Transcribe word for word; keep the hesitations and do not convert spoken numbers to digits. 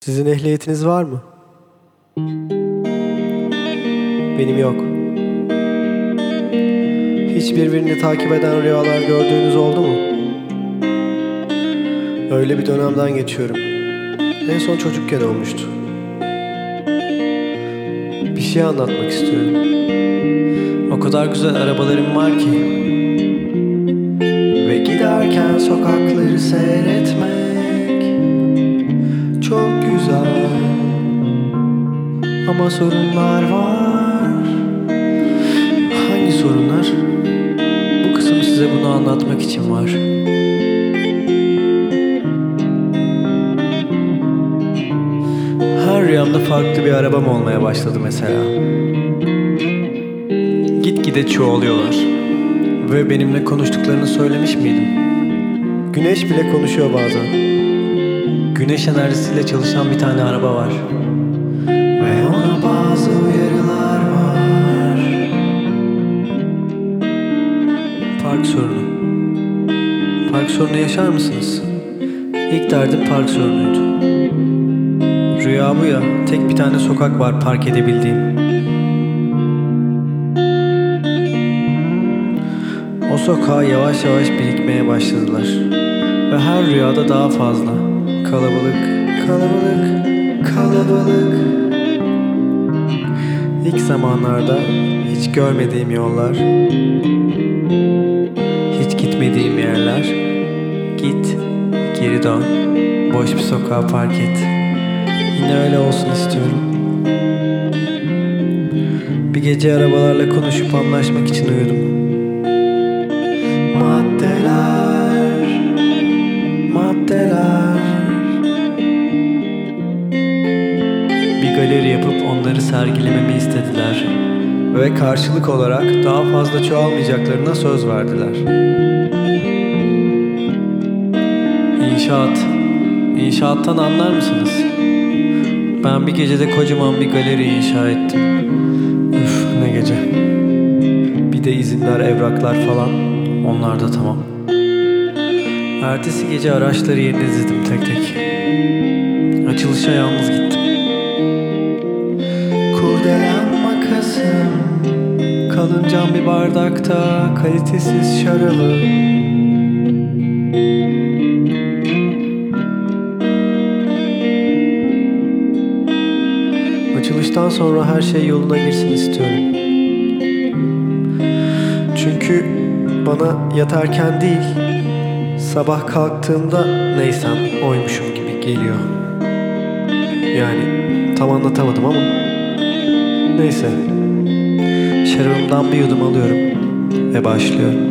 Sizin ehliyetiniz var mı? Benim yok. Hiç birbirini takip eden rüyalar gördüğünüz oldu mu? Öyle bir dönemden geçiyorum. En son çocukken olmuştu. Bir şey anlatmak istiyorum. O kadar güzel arabalarım var ki. Ve giderken sokakları seyretmek çok güzel. Ama sorunlar var. Hangi sorunlar? Bu kısım size bunu anlatmak için var. Her rüyamda farklı bir arabam olmaya başladı mesela. Gitgide çoğalıyorlar. Ve benimle konuştuklarını söylemiş miydim? Güneş bile konuşuyor bazen. Güneş enerjisiyle çalışan bir tane araba var. Ve ona bazı uyarılar var. Park sorunu. Park sorunu yaşar mısınız? İlk derdim park sorunuydu. Rüya bu ya, tek bir tane sokak var park edebildiğim. O sokağa yavaş yavaş birikmeye başladılar. Ve her rüyada daha fazla. Kalabalık, kalabalık, kalabalık. İlk zamanlarda hiç görmediğim yollar, hiç gitmediğim yerler. Git, geri dön, boş bir sokağa park et. Yine öyle olsun istiyorum. Bir gece arabalarla konuşup anlaşmak için uyudum. Maddeler, maddeler. Bir galeri yapıp onları sergilememi istediler. Ve karşılık olarak daha fazla çoğalmayacaklarına söz verdiler. İnşaat. İnşaattan anlar mısınız? Ben bir gecede kocaman bir galeri inşa ettim. Üf, ne gece. Bir de izinler, evraklar falan. Onlar da tamam. Ertesi gece araçları yerine dizdim tek tek. Açılışa yalnız gittim. Kurdelen makasım, Kalın cam bir bardakta kalitesiz şarabı. açılıştan sonra her şey yoluna girsin istiyorum. Çünkü bana yatarken değil, sabah kalktığımda neysem oymuşum gibi geliyor. Yani tam anlatamadım ama neyse. Şarabımdan bir yudum alıyorum ve başlıyorum.